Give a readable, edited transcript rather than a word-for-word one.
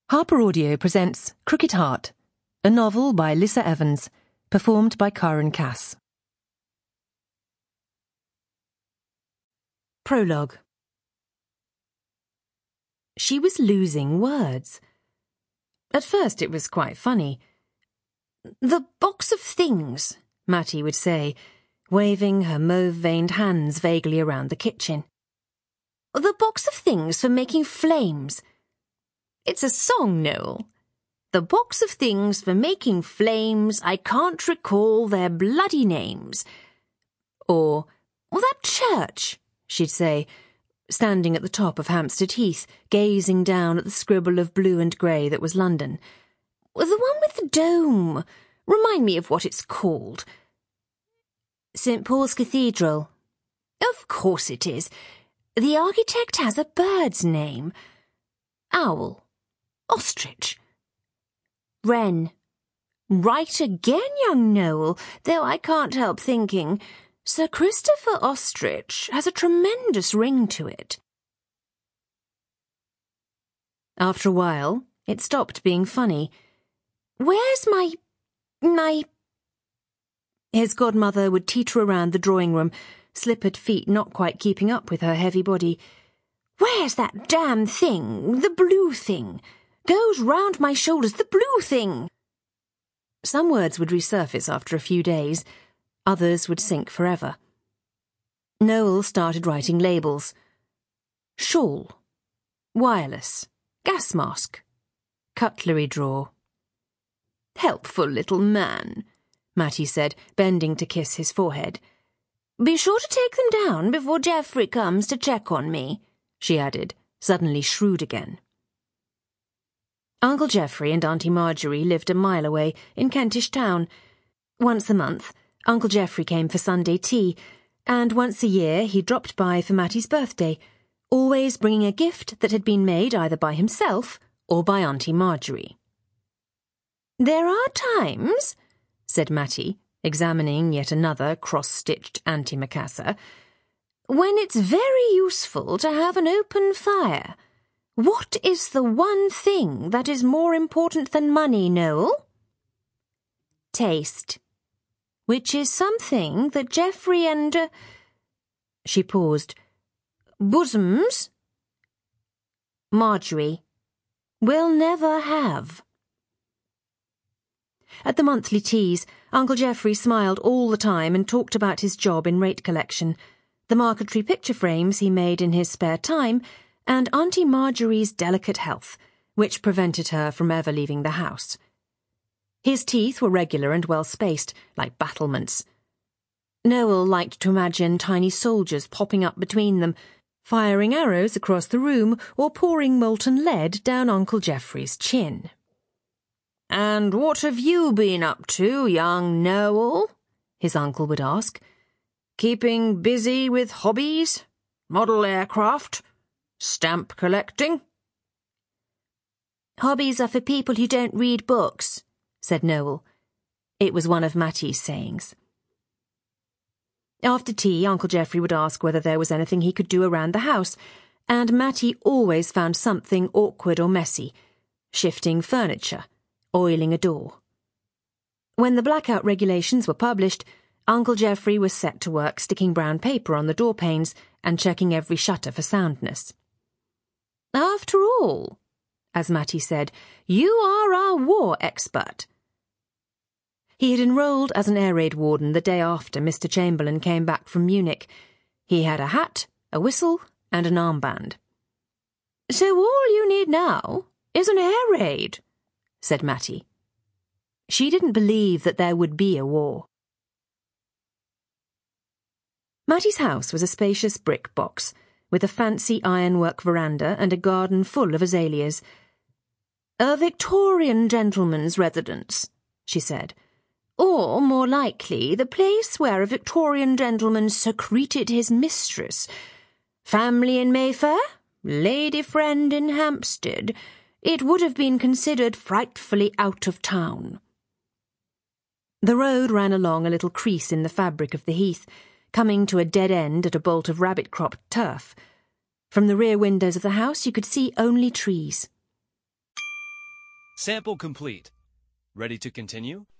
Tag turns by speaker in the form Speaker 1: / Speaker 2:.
Speaker 1: Harper Audio presents Crooked Heart, a novel by Lissa Evans, performed by Karen Cass. Prologue. She was losing words. At first it was quite funny. "The box of things," Mattie would say, waving her mauve-veined hands vaguely around the kitchen. "The box of things for making flames. It's a song, Noel. The box of things for making flames, I can't recall their bloody names." Or, "That church," she'd say, standing at the top of Hampstead Heath, gazing down at the scribble of blue and grey that was London. "The one with the dome. Remind me of what it's called." "St. Paul's Cathedral." "Of course it is. The architect has a bird's name. Owl. Ostrich. Wren." "Right again, young Noel, though I can't help thinking Sir Christopher Ostrich has a tremendous ring to it." After a while, it stopped being funny. "Where's my... His godmother would teeter around the drawing room, slippered feet not quite keeping up with her heavy body. "Where's that damn thing, the blue thing? Goes round my shoulders, the blue thing." Some words would resurface after a few days, others would sink forever. Noel started writing labels. Shawl, wireless, gas mask, cutlery drawer. "Helpful little man," Mattie said, bending to kiss his forehead. "Be sure to take them down before Geoffrey comes to check on me," she added, suddenly shrewd again. Uncle Geoffrey and Auntie Marjorie lived a mile away, in Kentish Town. Once a month, Uncle Geoffrey came for Sunday tea, and once a year he dropped by for Mattie's birthday, always bringing a gift that had been made either by himself or by Auntie Marjorie. "There are times," said Mattie, examining yet another cross-stitched antimacassar, "when it's very useful to have an open fire. What is the one thing that is more important than money, Noel?" "Taste. Which is something that Geoffrey and..." She paused. "Bosoms?" "Marjorie will never have." At the monthly teas, Uncle Geoffrey smiled all the time and talked about his job in rate collection, the marquetry picture frames he made in his spare time, and Auntie Marjorie's delicate health, which prevented her from ever leaving the house. His teeth were regular and well-spaced, like battlements. Noel liked to imagine tiny soldiers popping up between them, firing arrows across the room or pouring molten lead down Uncle Geoffrey's chin. "And what have you been up to, young Noel?" his uncle would ask. "Keeping busy with hobbies? Model aircraft? Stamp collecting?" "Hobbies are for people who don't read books," said Noel. It was one of Mattie's sayings. After tea, Uncle Geoffrey would ask whether there was anything he could do around the house, and Mattie always found something awkward or messy, shifting furniture, oiling a door. When the blackout regulations were published, Uncle Geoffrey was set to work sticking brown paper on the door panes and checking every shutter for soundness. "After all," as Mattie said, "you are our war expert." He had enrolled as an air raid warden the day after Mr. Chamberlain came back from Munich. He had a hat, a whistle, and an armband. "So all you need now is an air raid," said Mattie. She didn't believe that there would be a war. Mattie's house was a spacious brick box, with a fancy ironwork veranda and a garden full of azaleas. "A Victorian gentleman's residence," she said. "Or, more likely, the place where a Victorian gentleman secreted his mistress. Family in Mayfair, lady friend in Hampstead. It would have been considered frightfully out of town." The road ran along a little crease in the fabric of the heath, coming to a dead end at a bolt of rabbit-cropped turf. From the rear windows of the house you could see only trees.
Speaker 2: Sample complete. Ready to continue?